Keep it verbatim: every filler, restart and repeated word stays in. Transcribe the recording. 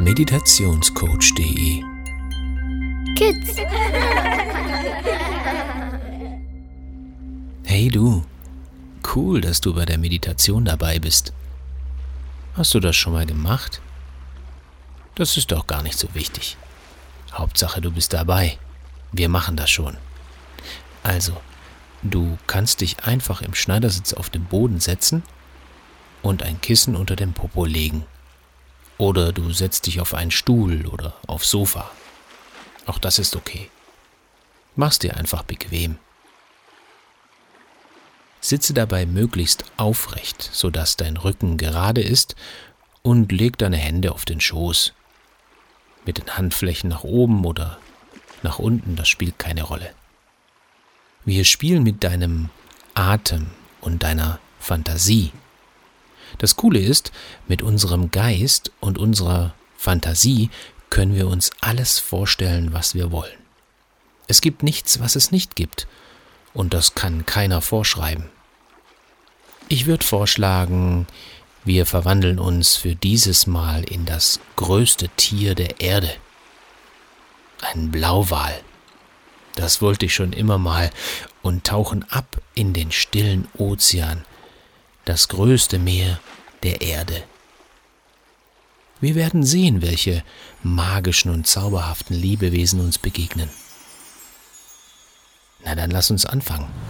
meditationscoach punkt de Kids. Hey du, cool, dass du bei der Meditation dabei bist. Hast du das schon mal gemacht? Das ist doch gar nicht so wichtig. Hauptsache, du bist dabei. Wir machen das schon. Also, du kannst dich einfach im Schneidersitz auf den Boden setzen und ein Kissen unter den Popo legen. Oder du setzt dich auf einen Stuhl oder aufs Sofa. Auch das ist okay. Mach's dir einfach bequem. Sitze dabei möglichst aufrecht, sodass dein Rücken gerade ist, und leg deine Hände auf den Schoß. Mit den Handflächen nach oben oder nach unten, das spielt keine Rolle. Wir spielen mit deinem Atem und deiner Fantasie. Das Coole ist, mit unserem Geist und unserer Fantasie können wir uns alles vorstellen, was wir wollen. Es gibt nichts, was es nicht gibt, und das kann keiner vorschreiben. Ich würde vorschlagen, wir verwandeln uns für dieses Mal in das größte Tier der Erde. Ein Blauwal. Das wollte ich schon immer mal, und tauchen ab in den stillen Ozean, das größte Meer der Erde. Wir werden sehen, welche magischen und zauberhaften Lebewesen uns begegnen. Na dann lass uns anfangen.